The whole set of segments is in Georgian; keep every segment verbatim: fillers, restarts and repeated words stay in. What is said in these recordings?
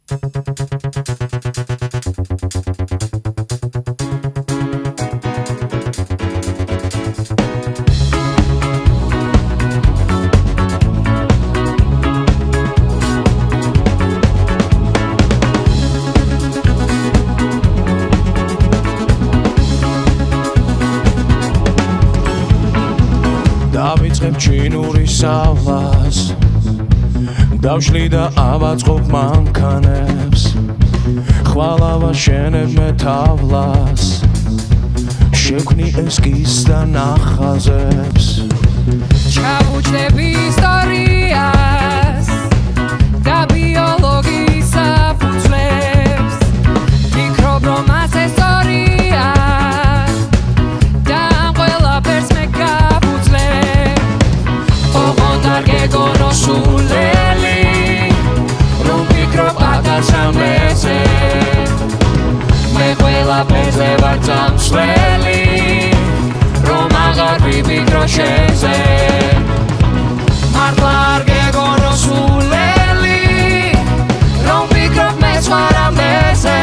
დავიწყებ ჩინური სავლას დავშლი და ავაწყობ მანქანებს ხვალ ავაშენებ მე თავლას შექმნი ესკიზს და ნახაზებს ჩავუჯდები ისტორიას და ბიოლოგიის საფუძვლებს ვფიქრობ რომ ასე სწორია და ამ ყველაფერს მე გავუძლებ ოღონდ არ გეგონო სულელი რომ ვფიქრობ ათასამდეზე მე ყველაფერზე ვარ წამსვლელი რომ აღარ ვიფიქრო შენზე მართლა არ გეგონო სულელი რომ ვფიქრობ მეც ვარ ამდეზე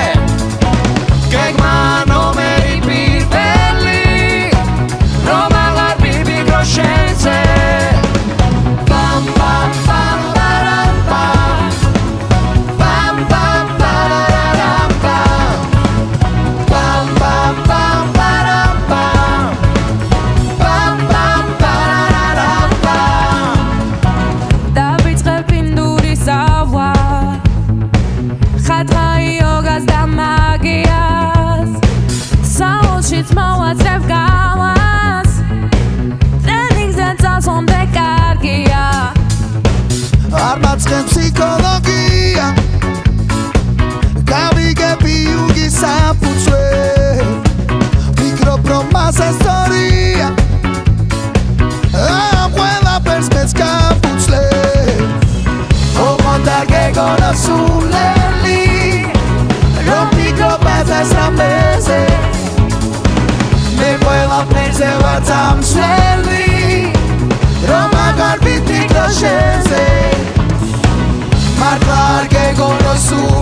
გეგმა ნომერი პირველი რომ აღარ ვიფიქრო შენზე Bam bam bam baram bam Bam bam bararam bam Bam bam bam baram bam Bam bam bararam bam დავიწყებ ინდური სავა ხატრა იოგას და მაგიას საუნდშიც მოვაცებ გავას ტრენინგზე წასვამდე კარგია არ მაწყენ ფსიქოლოგია გავიგები იუგის საფუძვე ვფიქრობ რომ მასა სწორია ამ ყველაფერს მეც გავუძლებ ოღონდ არ გეგონო სულელი რომ ვფიქრობ ათასამდეზე მე ყველაფერზე ვარ წამსვლელი რომ აღარ ვიფიქრო შენზე მართლა არ გეგონო სულელი